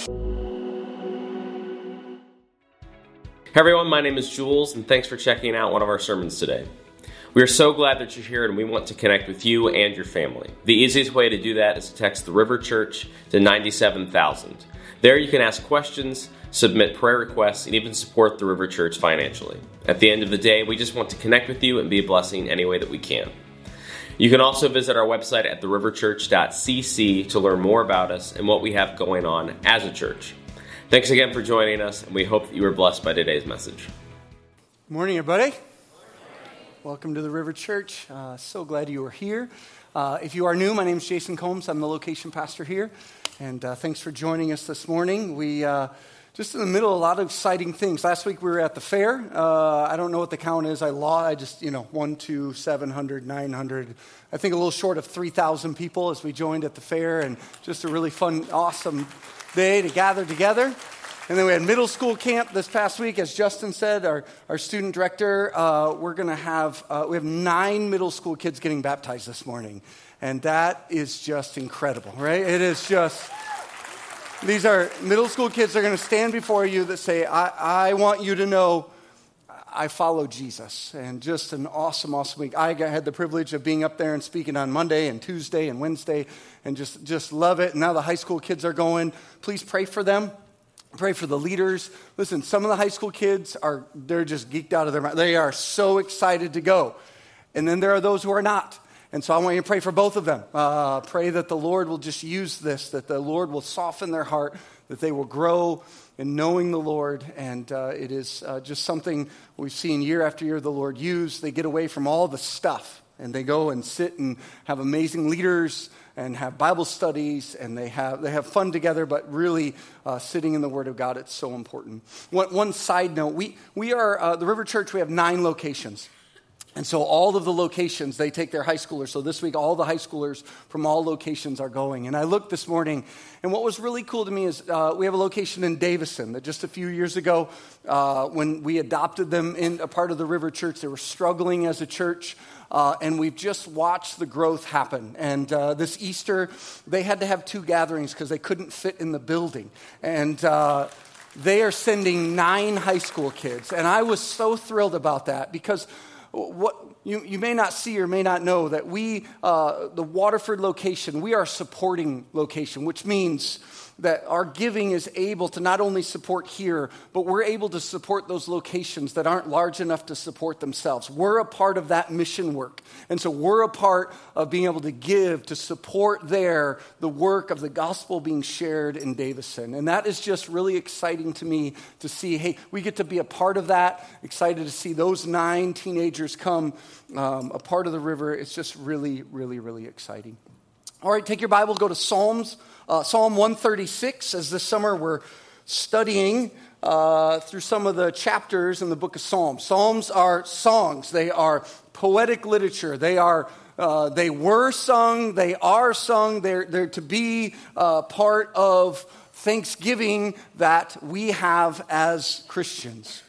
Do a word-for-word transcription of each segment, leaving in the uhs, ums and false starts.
Hey everyone, my name is Jules, and thanks for checking out one of our sermons today. We are so glad that you're here, and we want to connect with you and your family. The easiest way to do that is to text the River Church to nine seven thousand. There you can ask questions, submit prayer requests, and even support the River Church financially. At the end of the day, we just want to connect with you and be a blessing any way that we can. You can also visit our website at the river church dot c c to learn more about us and what we have going on as a church. Thanks again for joining us, and we hope that you were blessed by today's message. Good morning, everybody. Welcome to the River Church. Uh, so glad you are here. Uh, if you are new, my name is Jason Combs. I'm the location pastor here, and uh, thanks for joining us this morning. We uh, just in the middle of a lot of exciting things. Last week we were at the fair. Uh, I don't know what the count is. I law. I just you know one, two, seven hundred, nine hundred. I think a little short of three thousand people as we joined at the fair, and just a really fun, awesome day to gather together. And then we had middle school camp this past week, as Justin said, our, our student director. Uh, we're going to have, uh, we have nine middle school kids getting baptized this morning. And that is just incredible, right? It is just, these are middle school kids that are going to stand before you that say, I, I want you to know I follow Jesus. And just an awesome, awesome week. I had the privilege of being up there and speaking on Monday and Tuesday and Wednesday and just, just love it. And now the high school kids are going. Please pray for them. Pray for the leaders. Listen, some of the high school kids are, they're just geeked out of their mind. They are so excited to go. And then there are those who are not. And so I want you to pray for both of them. Uh, pray that the Lord will just use this, that the Lord will soften their heart, that they will grow in knowing the Lord. And uh, it is uh, just something we've seen year after year the Lord use. They get away from all the stuff, and they go and sit and have amazing leaders and have Bible studies, and they have they have fun together, but really uh, sitting in the Word of God, it's so important. One, one side note, we, we are, uh, the River Church, we have nine locations. And so all of the locations, they take their high schoolers. So this week, all the high schoolers from all locations are going. And I looked this morning, and what was really cool to me is uh, we have a location in Davison that just a few years ago, uh, when we adopted them in a part of the River Church, they were struggling as a church. Uh, and we've just watched the growth happen. And uh, this Easter, they had to have two gatherings because they couldn't fit in the building. And uh, they are sending nine high school kids. And I was so thrilled about that because what you, you may not see or may not know that we, uh, the Waterford location, we are a supporting location, which means that our giving is able to not only support here, but we're able to support those locations that aren't large enough to support themselves. We're a part of that mission work. And so we're a part of being able to give to support there the work of the gospel being shared in Davison. And that is just really exciting to me to see, hey, we get to be a part of that. Excited to see those nine teenagers come um, a part of the river. It's just really, really, really exciting. All right, take your Bible, go to Psalms. Uh, Psalm one thirty-six, as this summer we're studying uh, through some of the chapters in the book of Psalms. Psalms are songs. They are poetic literature. They are uh, they were sung. They are sung. They're, they're to be uh, part of thanksgiving that we have as Christians.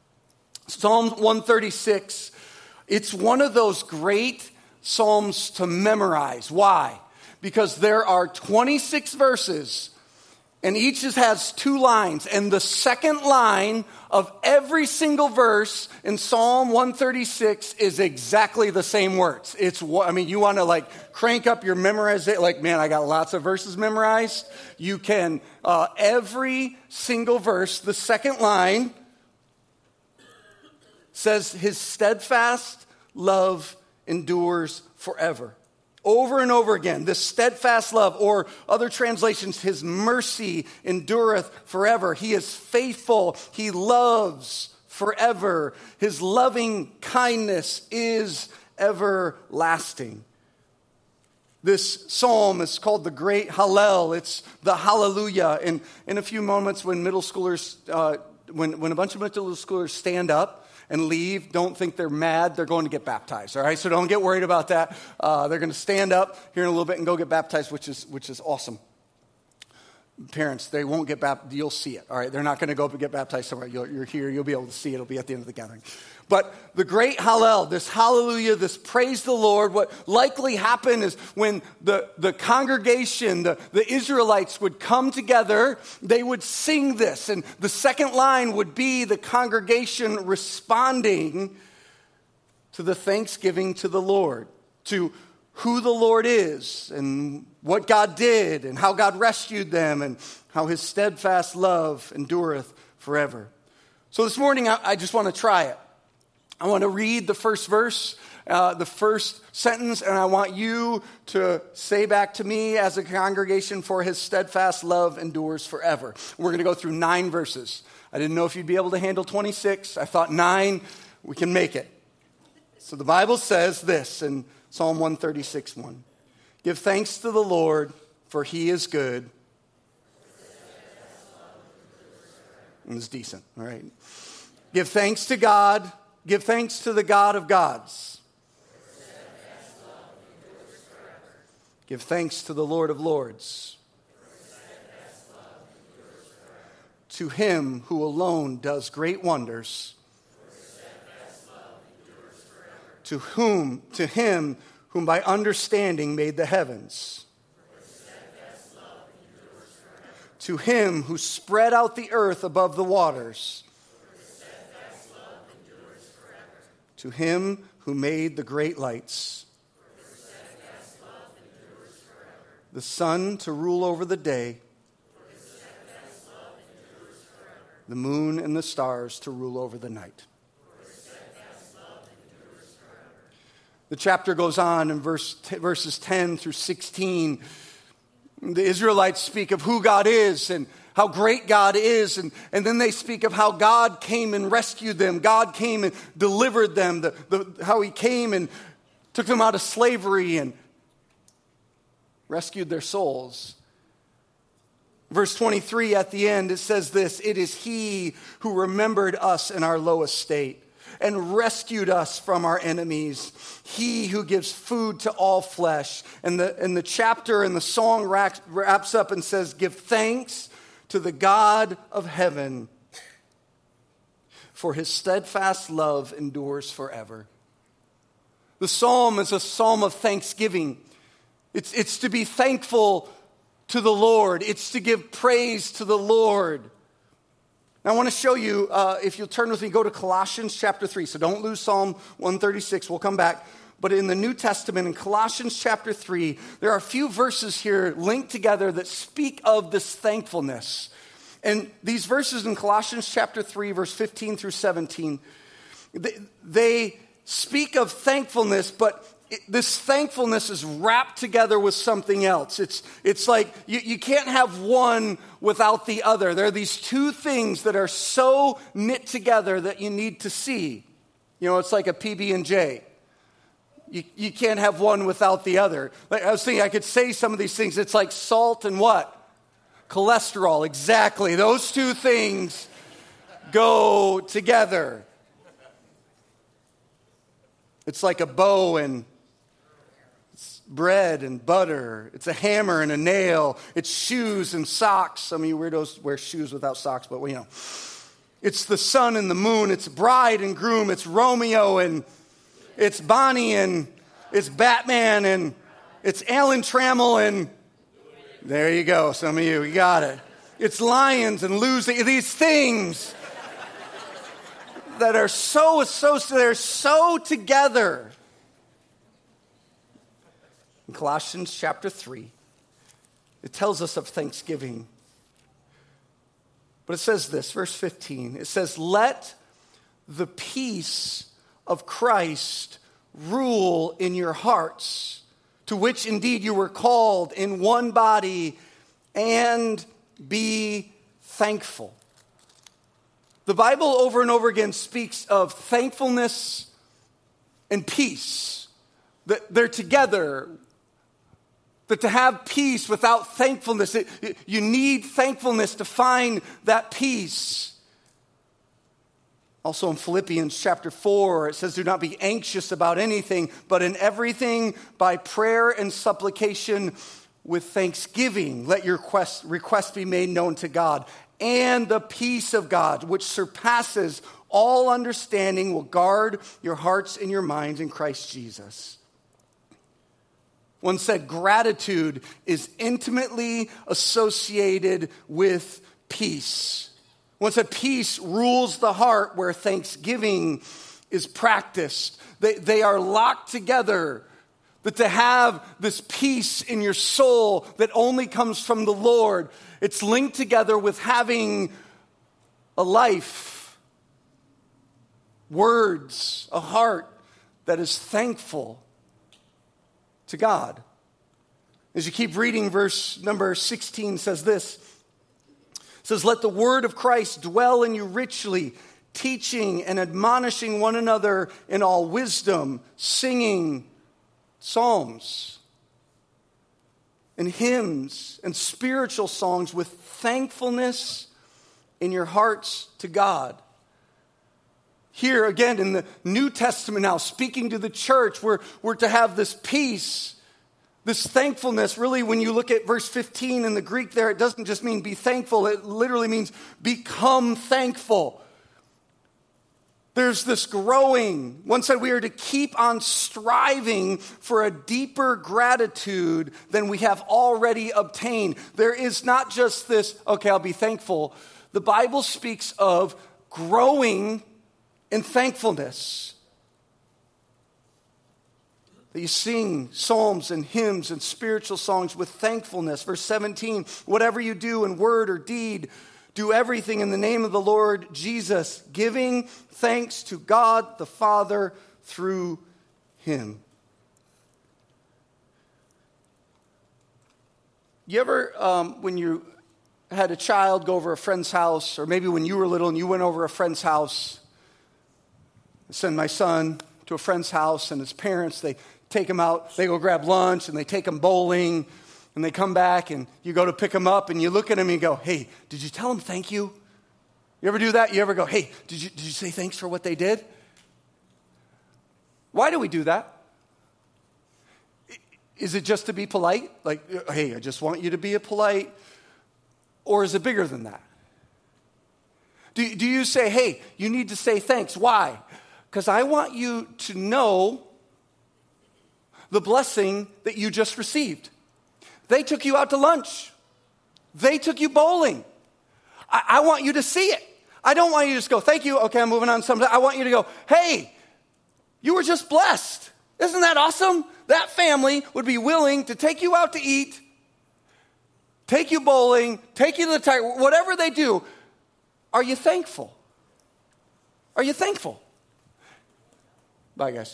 Psalm one thirty-six, it's one of those great psalms to memorize. Why? Because there are twenty-six verses, and each has two lines. And the second line of every single verse in Psalm one thirty-six is exactly the same words. It's, I mean, you want to like crank up your memorization. Like, man, I got lots of verses memorized. You can, uh, every single verse, the second line says, his steadfast love endures forever. Over and over again, this steadfast love, or other translations, his mercy endureth forever. He is faithful. He loves forever. His loving kindness is everlasting. This psalm is called the Great Hallel. It's the Hallelujah. And in a few moments, when middle schoolers, uh, when, when a bunch of middle schoolers stand up and leave, don't think they're mad. They're going to get baptized, all right? So don't get worried about that. Uh, they're going to stand up here in a little bit and go get baptized, which is which is awesome. parents, they won't get baptized. You'll see it, all right? They're not going to go up and get baptized somewhere. You'll, you're here. You'll be able to see it. It'll be at the end of the gathering. But the great Hallel, this hallelujah, this praise the Lord, what likely happened is when the, the congregation, the, the Israelites would come together, they would sing this. And the second line would be the congregation responding to the thanksgiving to the Lord, to who the Lord is and what God did and how God rescued them and how his steadfast love endureth forever. So this morning, I, I just want to try it. I want to read the first verse, uh, the first sentence, and I want you to say back to me as a congregation, for his steadfast love endures forever. We're going to go through nine verses. I didn't know if you'd be able to handle twenty-six. I thought nine, we can make it. So the Bible says this in Psalm one thirty-six, one. Give thanks to the Lord, for he is good. And it's decent, all right. Give thanks to God. Give thanks to the God of gods. Give thanks to the Lord of lords. To him who alone does great wonders. To whom, to him whom by understanding made the heavens. To him who spread out the earth above the waters. To him who made the great lights. The sun to rule over the day. The moon and the stars to rule over the night. The chapter goes on in verse, verses ten through sixteen. The Israelites speak of who God is and how great God is. And, and then they speak of how God came and rescued them. God came and delivered them. The, the, how he came and took them out of slavery and rescued their souls. Verse twenty-three at the end, it says this: it is he who remembered us in our low estate and rescued us from our enemies. He who gives food to all flesh. And the, and the chapter and the song wraps, wraps up and says, give thanks to the God of heaven, for his steadfast love endures forever. The psalm is a psalm of thanksgiving. It's, it's to be thankful to the Lord. It's to give praise to the Lord. Now, I want to show you, uh, if you'll turn with me, go to Colossians chapter three. So don't lose Psalm one thirty-six. We'll come back. But in the New Testament, in Colossians chapter three, there are a few verses here linked together that speak of this thankfulness. And these verses in Colossians chapter three, verse fifteen through seventeen, they, they speak of thankfulness, but it, this thankfulness is wrapped together with something else. It's, it's like you, you can't have one without the other. There are these two things that are so knit together that you need to see. You know, it's like a P B and J. You, you can't have one without the other. Like I was thinking I could say some of these things. It's like salt and what? Cholesterol. Exactly. Those two things go together. It's like a bow and bread and butter. It's a hammer and a nail. It's shoes and socks. Some of you weirdos wear shoes without socks, but well, you know. It's the sun and the moon. It's bride and groom. It's Romeo and it's Bonnie and it's Batman and it's Alan Trammell and there you go. Some of you, you got it. It's lions and losing. These things that are so associated, they're so together. In Colossians chapter three, it tells us of thanksgiving. But it says this, verse fifteen. It says, let the peace of Christ rule in your hearts, to which indeed you were called in one body, and be thankful. The Bible over and over again speaks of thankfulness and peace. That they're together. That to have peace without thankfulness, it, it, you need thankfulness to find that peace. Also in Philippians chapter four, it says, do not be anxious about anything, but in everything by prayer and supplication with thanksgiving, let your request, request be made known to God. And the peace of God, which surpasses all understanding, will guard your hearts and your minds in Christ Jesus. One said gratitude is intimately associated with peace. One said peace rules the heart where thanksgiving is practiced. They, they are locked together. But to have this peace in your soul that only comes from the Lord, it's linked together with having a life, words, a heart that is thankful to God. As you keep reading, verse number sixteen says this. It says, let the word of Christ dwell in you richly, teaching and admonishing one another in all wisdom, singing psalms and hymns and spiritual songs with thankfulness in your hearts to God. Here again in the New Testament now, speaking to the church, we're, we're to have this peace, this thankfulness. Really, when you look at verse fifteen in the Greek there, it doesn't just mean be thankful. It literally means become thankful. There's this growing. One said we are to keep on striving for a deeper gratitude than we have already obtained. There is not just this, okay, I'll be thankful. The Bible speaks of growing in thankfulness. That you sing psalms and hymns and spiritual songs with thankfulness. Verse seventeen, whatever you do in word or deed, do everything in the name of the Lord Jesus, giving thanks to God the Father through him. You ever, um, when you had a child go over a friend's house, or maybe when you were little and you went over a friend's house, I send my son to a friend's house and his parents, they take him out, they go grab lunch and they take him bowling. And they come back and you go to pick them up and you look at them and you go, hey, did you tell them thank you? You ever do that? You ever go, hey, did you, did you say thanks for what they did? Why do we do that? Is it just to be polite? Like, hey, I just want you to be a polite? Or is it bigger than that? Do, do you say, hey, you need to say thanks? Why? Because I want you to know the blessing that you just received. They took you out to lunch. They took you bowling. I, I want you to see it. I don't want you to just go, thank you. Okay, I'm moving on. Someday. I want you to go, hey, you were just blessed. Isn't that awesome? That family would be willing to take you out to eat, take you bowling, take you to the tire, whatever they do. Are you thankful? Are you thankful? Bye, guys.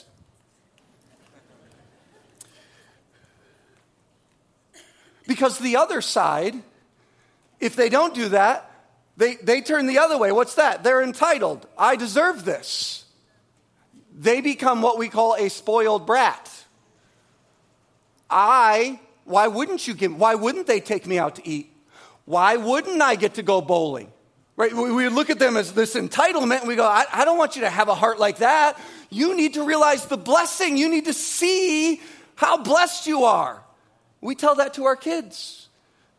Because the other side, if they don't do that, they, they turn the other way. What's that? They're entitled. I deserve this. They become what we call a spoiled brat. I, why wouldn't you give, why wouldn't they take me out to eat? Why wouldn't I get to go bowling? Right? We, we look at them as this entitlement and we go, I, I don't want you to have a heart like that. You need to realize the blessing. You need to see how blessed you are. We tell that to our kids.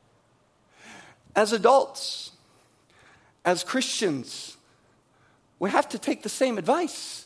As adults, as Christians, we have to take the same advice.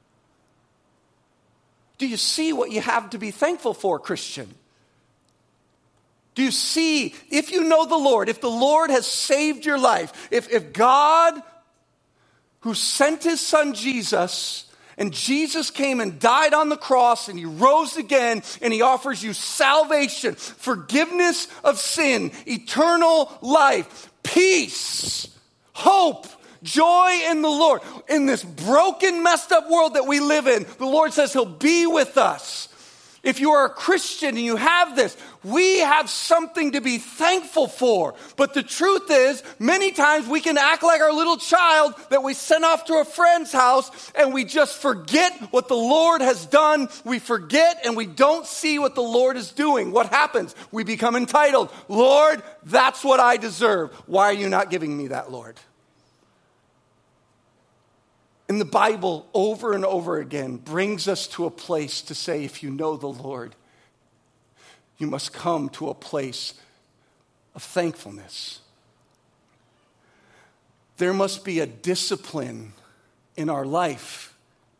Do you see what you have to be thankful for, Christian? Do you see, if you know the Lord, if the Lord has saved your life, if, if God, who sent his son Jesus, and Jesus came and died on the cross and he rose again and he offers you salvation, forgiveness of sin, eternal life, peace, hope, joy in the Lord. In this broken, messed up world that we live in, the Lord says he'll be with us. If you are a Christian and you have this, we have something to be thankful for. But the truth is, many times we can act like our little child that we sent off to a friend's house and we just forget what the Lord has done. We forget and we don't see what the Lord is doing. What happens? We become entitled. Lord, that's what I deserve. Why are you not giving me that, Lord? In the Bible, over and over again, brings us to a place to say, if you know the Lord, you must come to a place of thankfulness. There must be a discipline in our life.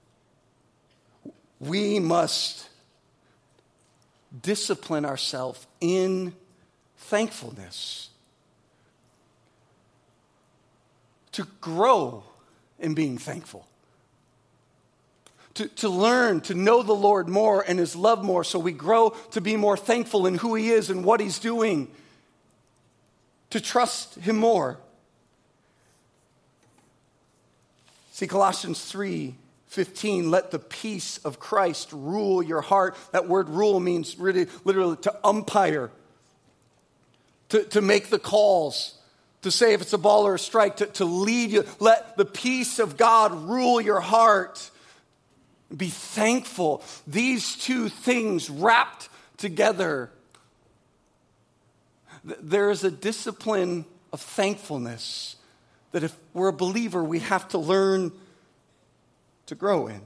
We must discipline ourselves in thankfulness to grow in being thankful. To, to learn to know the Lord more and His love more, so we grow to be more thankful in who He is and what He's doing. To trust Him more. See, Colossians three fifteen, let the peace of Christ rule your heart. That word rule means really, literally to umpire, to, to make the calls, to say if it's a ball or a strike, to, to lead you. Let the peace of God rule your heart. Be thankful. These two things wrapped together. There is a discipline of thankfulness that if we're a believer, we have to learn to grow in.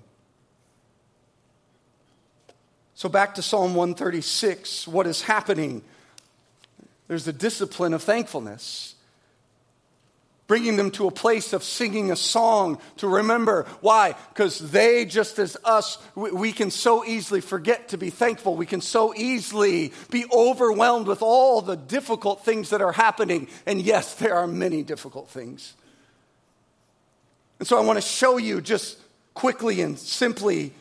So back to Psalm one thirty-six, what is happening? There's a discipline of thankfulness. Bringing them to a place of singing a song to remember. Why? Because they, just as us, we, we can so easily forget to be thankful. We can so easily be overwhelmed with all the difficult things that are happening. And yes, there are many difficult things. And so I want to show you just quickly and simply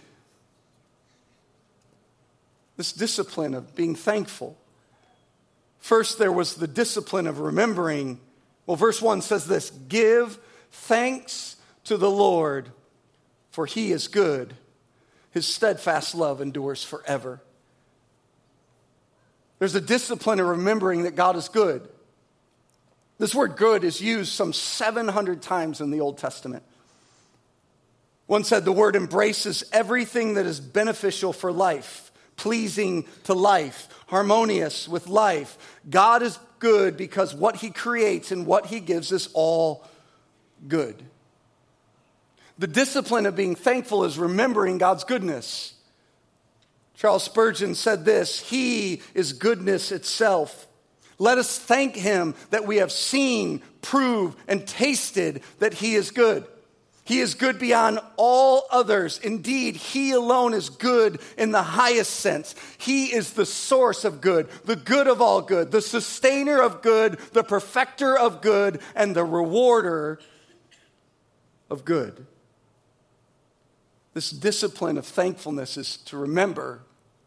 this discipline of being thankful. First, there was the discipline of remembering. Well, verse one says this, give thanks to the Lord, for He is good. His steadfast love endures forever. There's a discipline of remembering that God is good. This word good is used some seven hundred times in the Old Testament. One said the word embraces everything that is beneficial for life, pleasing to life, harmonious with life. God is good because what He creates and what He gives is all good. The discipline of being thankful is remembering God's goodness. Charles Spurgeon said this, He is goodness itself. Let us thank Him that we have seen, proved, and tasted that He is good. He is good beyond all others. Indeed, He alone is good in the highest sense. He is the source of good, the good of all good, the sustainer of good, the perfecter of good, and the rewarder of good. This discipline of thankfulness is to remember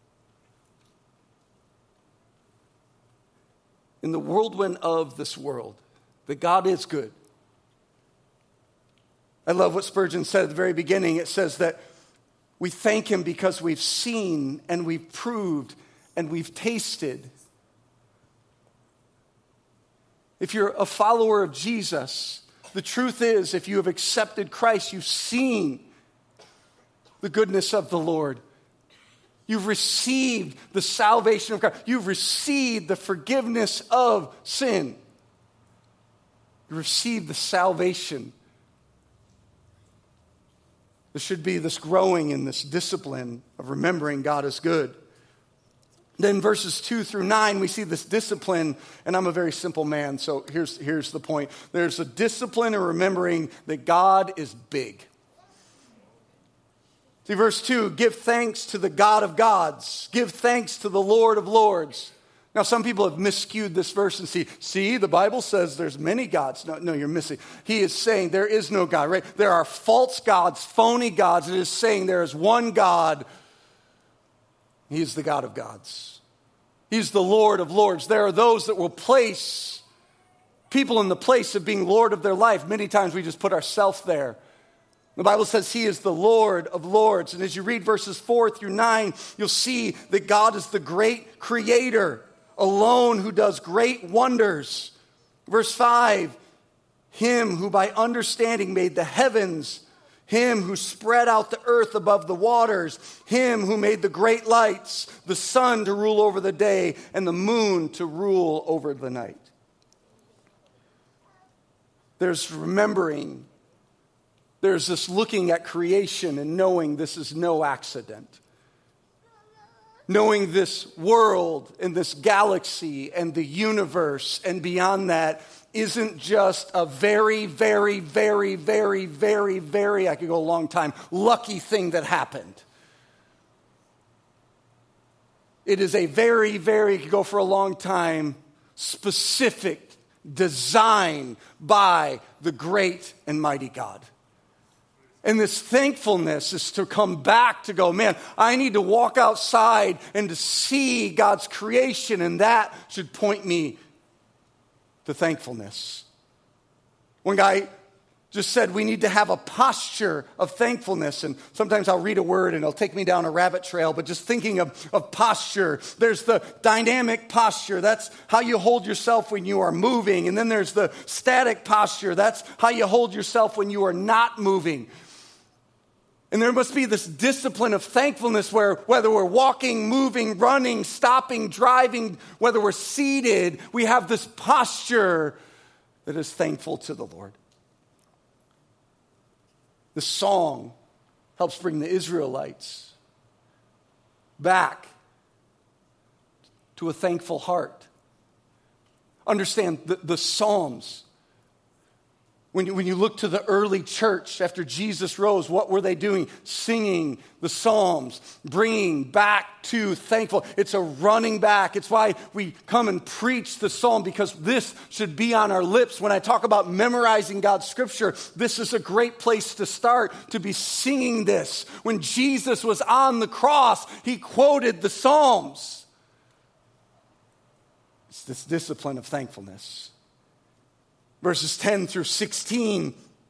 in the whirlwind of this world that God is good. I love what Spurgeon said at the very beginning. It says that we thank Him because we've seen and we've proved and we've tasted. If you're a follower of Jesus, the truth is if you have accepted Christ, you've seen the goodness of the Lord. You've received the salvation of God. You've received the forgiveness of sin. You received the salvation. There should be this growing in this discipline of remembering God is good. Then verses two through nine, we see this discipline, and I'm a very simple man, so here's, here's the point. There's a discipline of remembering that God is big. See, verse two, give thanks to the God of gods. Give thanks to the Lord of lords. Now, some people have miscued this verse and see, see, the Bible says there's many gods. No, no, you're missing. He is saying there is no God, right? There are false gods, phony gods. It is saying there is one God. He is the God of gods. He's the Lord of lords. There are those that will place people in the place of being Lord of their life. Many times we just put ourselves there. The Bible says He is the Lord of lords. And as you read verses four through nine, you'll see that God is the great creator, alone who does great wonders. Verse five, Him who by understanding made the heavens, Him who spread out the earth above the waters, Him who made the great lights, the sun to rule over the day, and the moon to rule over the night. There's remembering. There's this looking at creation and knowing this is no accident. knowing this world and this galaxy and the universe and beyond that isn't just a very, very, very, very, very, very, I could go a long time, lucky thing that happened. It is a very, very, could go for a long time, specific design by the great and mighty God. And this thankfulness is to come back to go, man, I need to walk outside and to see God's creation, and that should point me to thankfulness. One guy just said we need to have a posture of thankfulness. And sometimes I'll read a word and it'll take me down a rabbit trail, but just thinking of, of posture, there's the dynamic posture. That's how you hold yourself when you are moving. And then there's the static posture. That's how you hold yourself when you are not moving. And there must be this discipline of thankfulness where whether we're walking, moving, running, stopping, driving, whether we're seated, we have this posture that is thankful to the Lord. The song helps bring the Israelites back to a thankful heart. Understand the, the Psalms. When you, when you look to the early church after Jesus rose, what were they doing? Singing the Psalms, bringing back to thankful. It's a running back. It's why we come and preach the Psalm, because this should be on our lips. When I talk about memorizing God's scripture, this is a great place to start, to be singing this. When Jesus was on the cross, he quoted the Psalms. It's this discipline of thankfulness. Verses ten through sixteen,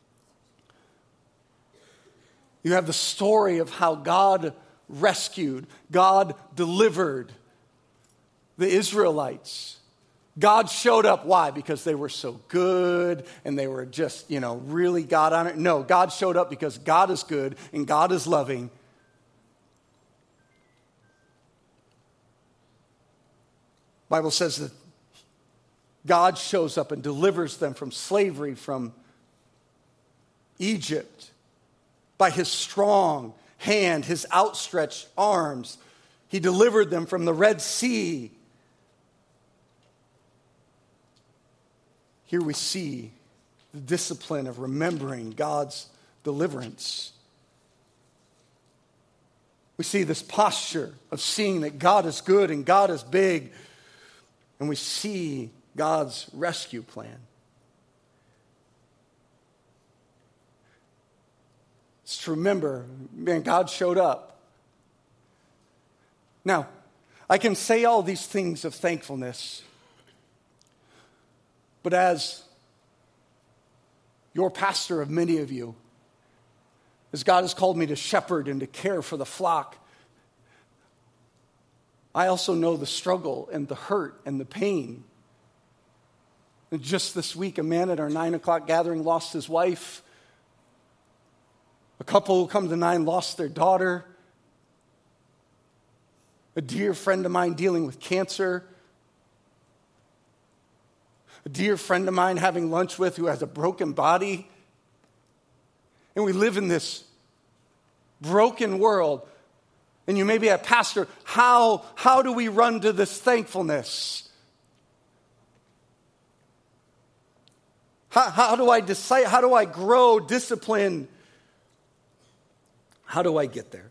you have the story of how God rescued, God delivered the Israelites. God showed up. Why? Because they were so good and they were just, you know, really God honored. No, God showed up because God is good and God is loving. The Bible says that God shows up and delivers them from slavery, from Egypt, by his strong hand, his outstretched arms. He delivered them from the Red Sea. Here we see the discipline of remembering God's deliverance. We see this posture of seeing that God is good and God is big, and we see God's rescue plan. It's to remember, man, God showed up. Now, I can say all these things of thankfulness, but as your pastor of many of you, as God has called me to shepherd and to care for the flock, I also know the struggle and the hurt and the pain. And just this week, a man at our nine o'clock gathering lost his wife. A couple who come to nine lost their daughter. A dear friend of mine dealing with cancer. A dear friend of mine having lunch with who has a broken body. And we live in this broken world. And you may be a pastor, how, how do we run to this thankfulness? How, how do I decide? How do I grow discipline? How do I get there?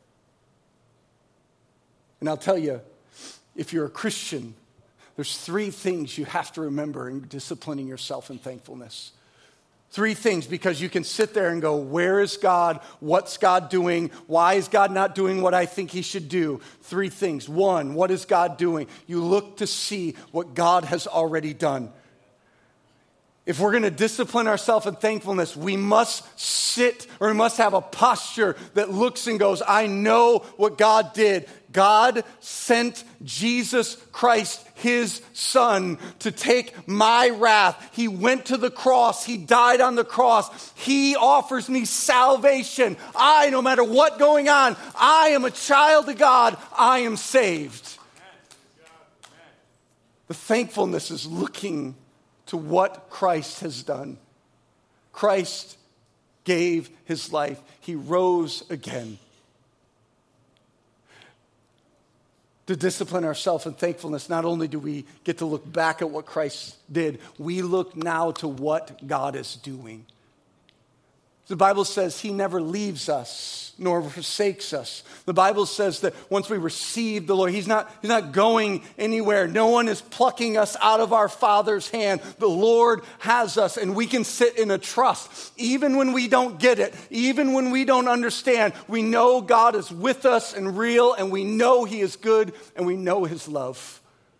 And I'll tell you, if you're a Christian, there's three things you have to remember in disciplining yourself in thankfulness. Three things, because you can sit there and go, where is God? What's God doing? Why is God not doing what I think he should do? Three things. One, what is God doing? You look to see what God has already done. If we're going to discipline ourselves in thankfulness, we must sit, or we must have a posture that looks and goes, I know what God did. God sent Jesus Christ, his son, to take my wrath. He went to the cross. He died on the cross. He offers me salvation. I, no matter what going on, I am a child of God. I am saved. The thankfulness is looking to what Christ has done. Christ gave his life. He rose again. to discipline ourselves in thankfulness, not only do we get to look back at what Christ did, we look now to what God is doing. The Bible says he never leaves us nor forsakes us. The Bible says that once we receive the Lord, he's not, he's not going anywhere. No one is plucking us out of our Father's hand. The Lord has us, and we can sit in a trust. Even when we don't get it, even when we don't understand, we know God is with us and real, and we know he is good, and we know his love.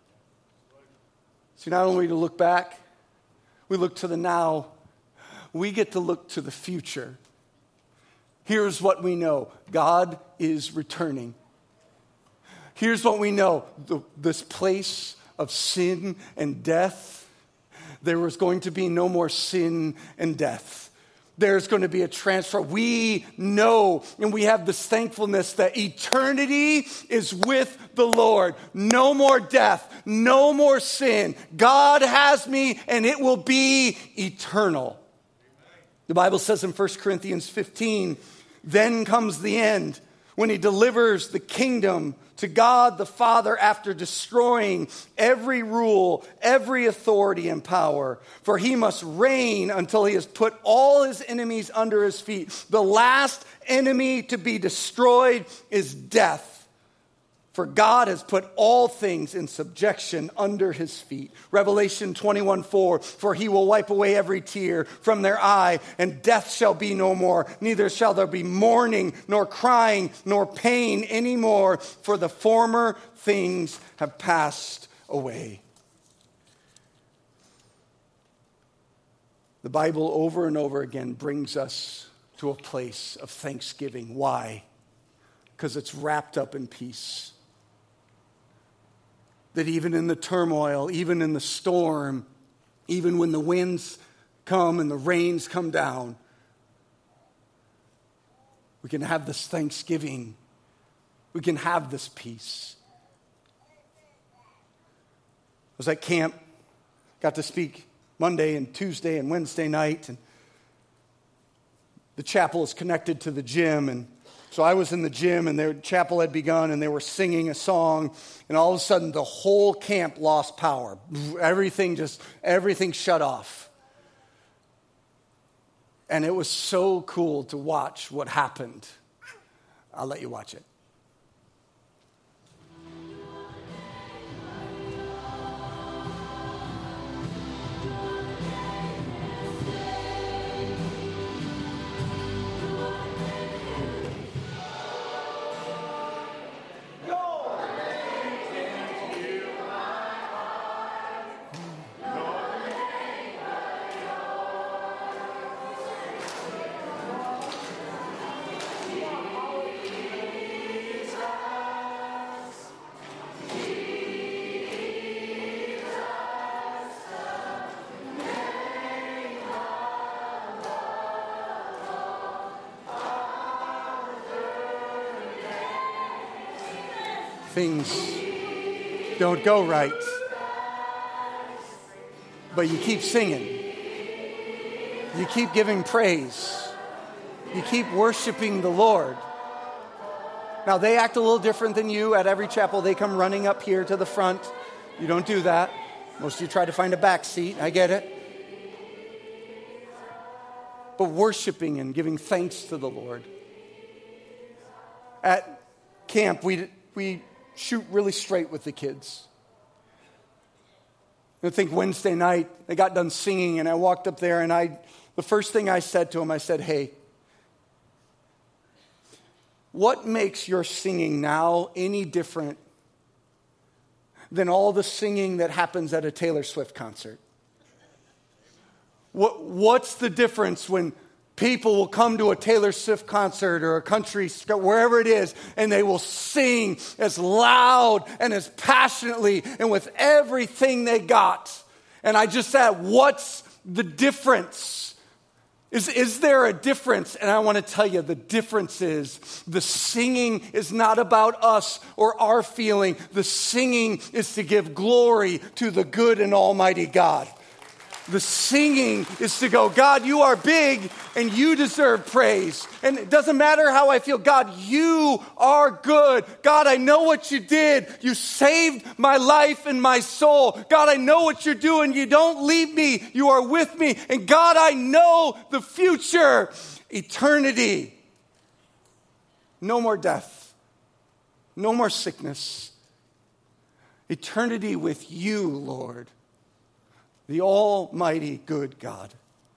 So not only to look back, we look to the now, we get to look to the future. Here's what we know. God is returning. Here's what we know. The, this place of sin and death, there was going to be no more sin and death. There's going to be a transfer. We know, and we have this thankfulness that eternity is with the Lord. No more death, no more sin. God has me, and it will be eternal. The Bible says in First Corinthians fifteen, then comes the end when he delivers the kingdom to God the Father after destroying every rule, every authority and power. For he must reign until he has put all his enemies under his feet. The last enemy to be destroyed is death. For God has put all things in subjection under his feet. Revelation twenty-one four, for he will wipe away every tear from their eye, and death shall be no more. Neither shall there be mourning, nor crying, nor pain anymore, for the former things have passed away. The Bible over and over again brings us to a place of thanksgiving. Why? Because it's wrapped up in peace. That even in the turmoil, even in the storm, even when the winds come and the rains come down, we can have this thanksgiving. We can have this peace. I was at camp, got to speak Monday and Tuesday and Wednesday night, and the chapel is connected to the gym, and so I was in the gym, and the chapel had begun, and they were singing a song, and all of a sudden, the whole camp lost power. Everything just, everything shut off. And it was so cool to watch what happened. I'll let you watch it. Things don't go right, but you keep singing. You keep giving praise. You keep worshiping the Lord. Now, they act a little different than you. At every chapel, they come running up here to the front. You don't do that. Most of you try to find a back seat. I get it. But worshiping and giving thanks to the Lord. At camp, we we shoot really straight with the kids. I think Wednesday night, they got done singing, and I walked up there, and I, the first thing I said to them, I said, hey, what makes your singing now any different than all the singing that happens at a Taylor Swift concert? What, what's the difference when people will come to a Taylor Swift concert or a country, wherever it is, and they will sing as loud and as passionately and with everything they got? And I just said, what's the difference? Is, is there a difference? And I want to tell you, the difference is the singing is not about us or our feeling. The singing is to give glory to the good and almighty God. The singing is to go, God, you are big and you deserve praise. And it doesn't matter how I feel. God, you are good. God, I know what you did. You saved my life and my soul. God, I know what you're doing. You don't leave me. You are with me. And God, I know the future, eternity. No more death. No more sickness. Eternity with you, Lord. The almighty good God.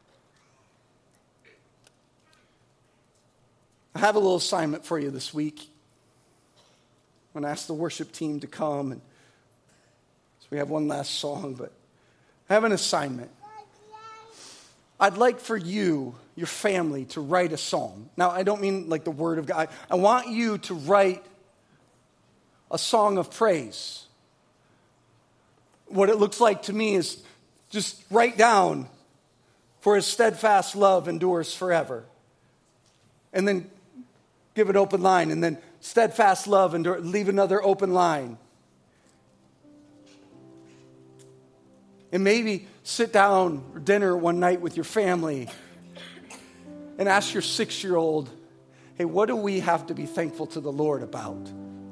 I have a little assignment for you this week. I'm going to ask the worship team to come. And so we have one last song, but I have an assignment. I'd like for you, your family, to write a song. Now, I don't mean like the word of God. I want you to write a song of praise. What it looks like to me is just write down, for his steadfast love endures forever. And then give an open line, and then steadfast love, endure, leave another open line. And maybe sit down for dinner one night with your family and ask your six-year-old, hey, what do we have to be thankful to the Lord about?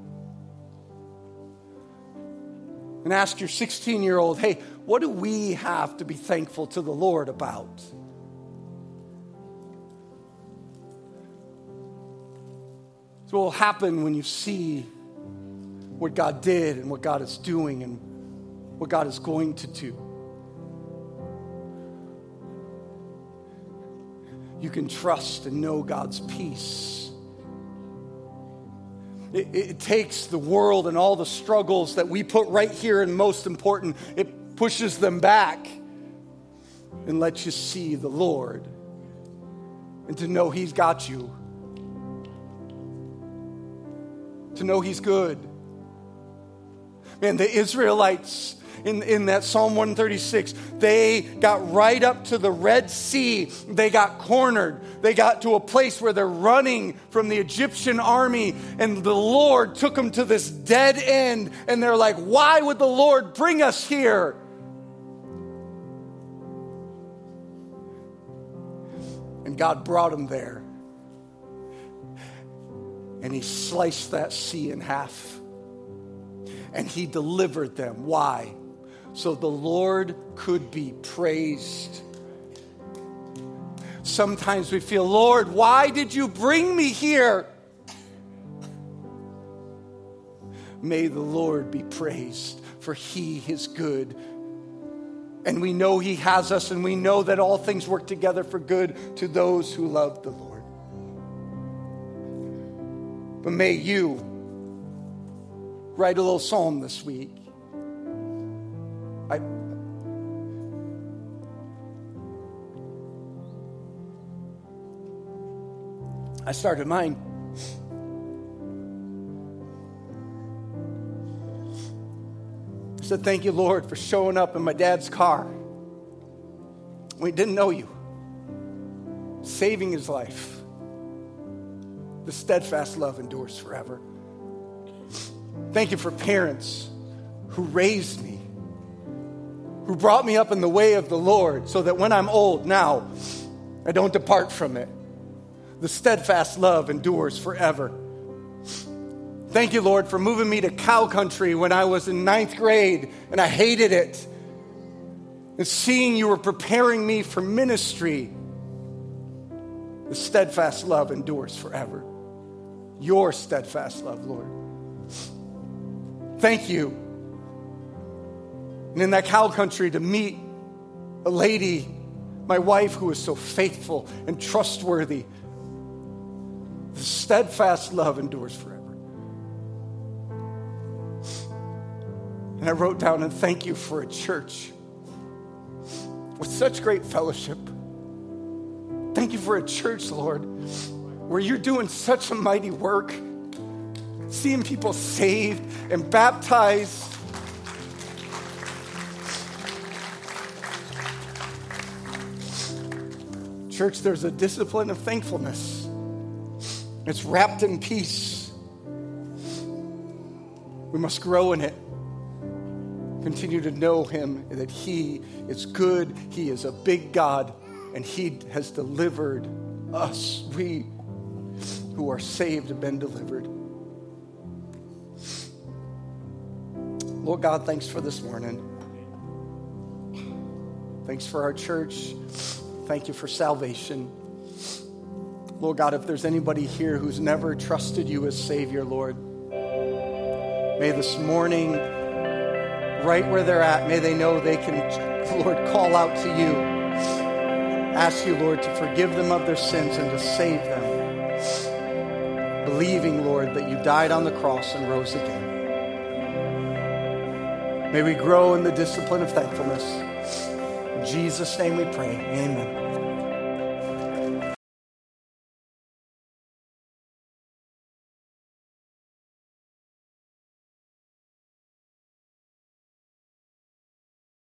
And ask your sixteen-year-old, hey, what do we have to be thankful to the Lord about? So what will happen when you see what God did and what God is doing and what God is going to do. You can trust and know God's peace. It, it takes the world and all the struggles that we put right here, and most important, it pushes them back and lets you see the Lord and to know He's got you. To know He's good. Man, the Israelites in, in that Psalm one thirty-six, they got right up to the Red Sea. They got cornered. They got to a place where they're running from the Egyptian army, and the Lord took them to this dead end, and they're like, why would the Lord bring us here? And God brought them there. And He sliced that sea in half. And He delivered them. Why? So the Lord could be praised. Sometimes we feel, Lord, why did you bring me here? May the Lord be praised, for He is good. And we know He has us, and we know that all things work together for good to those who love the Lord. But may you write a little psalm this week. I, I started mine. I said, thank you, Lord, for showing up in my dad's car. We didn't know you. Saving his life. The steadfast love endures forever. Thank you for parents who raised me, who brought me up in the way of the Lord, so that when I'm old now, I don't depart from it. The steadfast love endures forever. Thank you, Lord, for moving me to cow country when I was in ninth grade and I hated it. And seeing you were preparing me for ministry. The steadfast love endures forever. Your steadfast love, Lord. Thank you. And in that cow country to meet a lady, my wife, who is so faithful and trustworthy. The steadfast love endures forever. And I wrote down, and thank you for a church with such great fellowship. Thank you for a church, Lord, where you're doing such a mighty work, seeing people saved and baptized. Church, there's a discipline of thankfulness. It's wrapped in peace. We must grow in it. continue to know him, that he is good, he is a big God, and he has delivered us. We who are saved have been delivered. Lord God, thanks for this morning. Thanks for our church. Thank you for salvation. Lord God, if there's anybody here who's never trusted you as Savior, Lord, may this morning, right where they're at, may they know they can, Lord, call out to you. Ask you, Lord, to forgive them of their sins and to save them. Believing, Lord, that you died on the cross and rose again. May we grow in the discipline of thankfulness. In Jesus' name we pray. Amen.